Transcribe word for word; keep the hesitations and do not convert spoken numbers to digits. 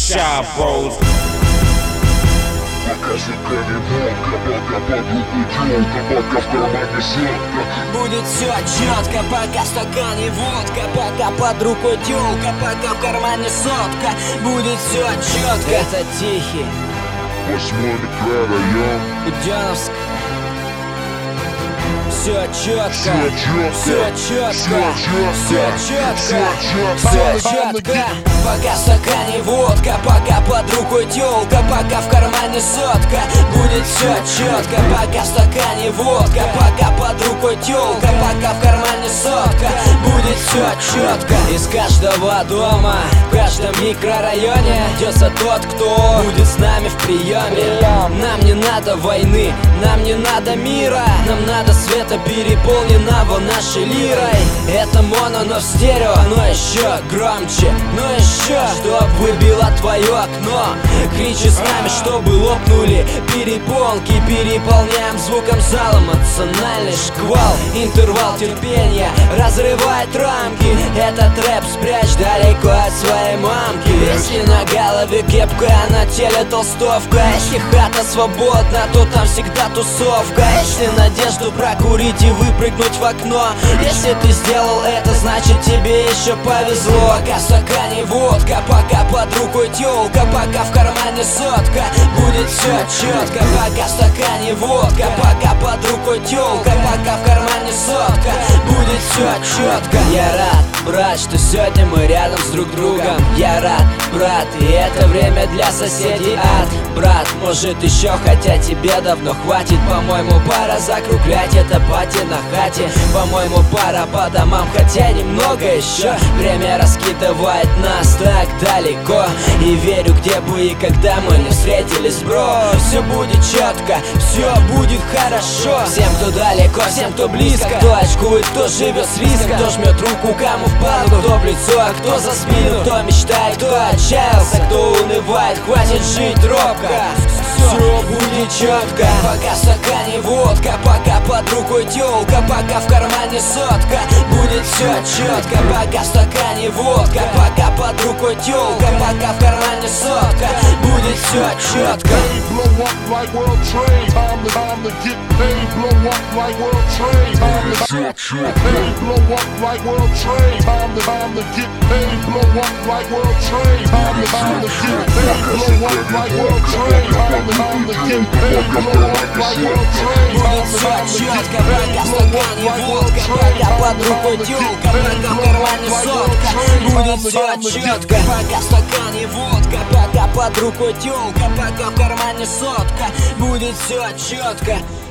Shy Bros. Пока стакане водка, пока под руку тёлка, пока в кармане сотка. Будет все четко, пока в стакане водка, пока под рукой тёлка, пока в кармане сотка. Будет все четко. Это Тихий, Восьмой микрорайон. Будённовск. Все четко, Всё все чётко, четко, всё все чётко, четко, всё все чётко. четко. Пока в стакане водка, пока под рукой тёлка, пока в кармане сотка. Будет все четко, пока в стакане водка, пока под рукой тёлка, пока в кармане сотка. Будет все четко. Из каждого дома, в каждом микрорайоне найдется тот, кто будет с нами в приеме. Нам не надо войны, нам не надо мира, нам надо света переполненного нашей лирой. Это моно, но в стерео, но еще громче, но еще, чтоб выбило твое окно. Кричи с нами, чтобы лопнули перепонки. Переполняем звуком зала эмоциональный шквал. Интервал терпения разрывает рамки. Этот рэп спрячь далеко от своей мамки. Если на голове кепка, а на теле толстовка. Если хата свободна, то там всегда тусовка. Если надежду прокурить и выпрыгнуть в окно, если ты сделал это, значит тебе еще повезло. Пока в стакане водка, пока под рукой тёлка, пока в кармане сотка. Будет все четко. Пока в стакане водка, пока под рукой тёлка, пока в кармане сотка. Будет все четко. Я рад, брат, что сегодня мы рядом с друг другом. Я рад, брат, и это время для соседей ад. Брат, может еще, хотя тебе давно хватит. По-моему, пора закруглять это пати на хате. По-моему, пора по домам, хотя немного еще. Время раскидывает нас так далеко. И верю, где бы и когда мы не встретились, бро. Все будет четко, все будет хорошо. Всем, кто далеко, всем, кто близко, кто очкует, кто живет с риском, кто жмет руку, кому в палку, кто в лицо, а кто за спину, кто мечтает, кто отчаялся, кто унывает, хватит жить робко. Все будет четко. Пока в стакане водка, пока под рукой тёлка, пока в кармане сотка. Будет все четко. Пока в стакане водка, пока под рукой тёлка, пока в кармане сотка. Будет все четко. Blow up like World Trade. Time to, time to get paid. Blow up like World Trade. Time to, time to get paid. Blow up like World Trade. Time to, time to get paid. Blow up like World Trade. Time to, time to get paid. Blow up like World Trade. Time to, time to get paid. Blow up like World Trade. Будет все четко. Пока в стакане водка, пока под рукой тёлка, пока в кармане сотка. Будет все четко. Пока в стакане водка, пока под рукой тёлка, пока в кармане сотка. Будет все четко.